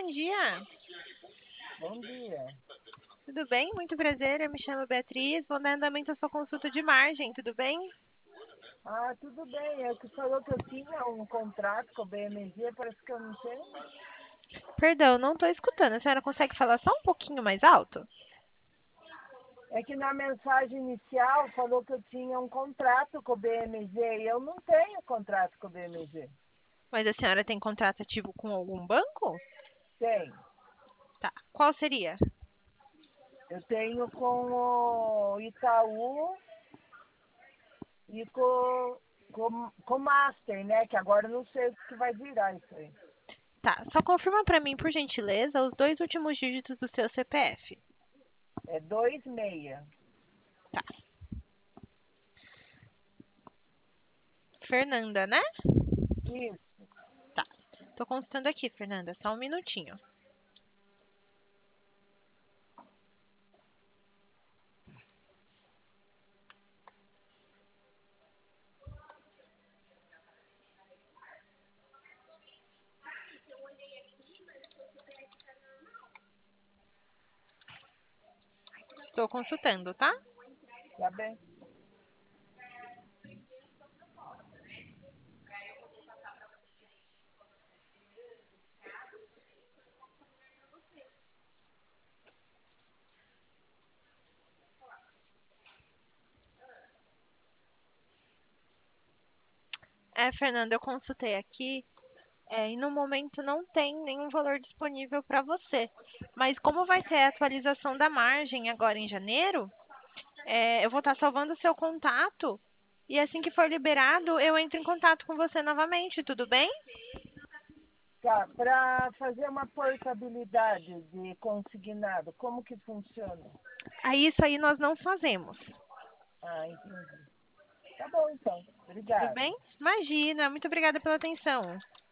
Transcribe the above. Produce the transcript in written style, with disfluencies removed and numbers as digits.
bom dia. Bom dia. Tudo bem? Muito prazer. Eu me chamo Beatriz. Vou dar andamento à sua consulta de margem, tudo bem? Ah, tudo bem. É que falou que eu tinha um contrato com o BMG, parece que eu não tenho. Perdão, não estou escutando. A senhora consegue falar só um pouquinho mais alto? É que na mensagem inicial falou que eu tinha um contrato com o BMG e eu não tenho contrato com o BMG. Mas a senhora tem contrato ativo com algum banco? Tem. Tá. Qual seria? Eu tenho com o Itaú e com o Master, né? Que agora eu não sei o que vai virar isso aí. Tá. Só confirma para mim, por gentileza, os dois últimos dígitos do seu CPF. É 26. Tá. Fernanda, né? Isso. Tá. Tô consultando aqui, Fernanda. Só um minutinho. Estou consultando, tá? Tá bem? Fernanda, eu consultei aqui. E no momento não tem nenhum valor disponível para você. Mas como vai ter a atualização da margem agora em janeiro, eu vou estar salvando o seu contato e assim que for liberado, eu entro em contato com você novamente, tudo bem? Tá. Para fazer uma portabilidade de consignado, como que funciona? Isso aí nós não fazemos, Ah, entendi. Tá bom, então. tudo Obrigada. bem? Imagina, muito obrigada pela atenção.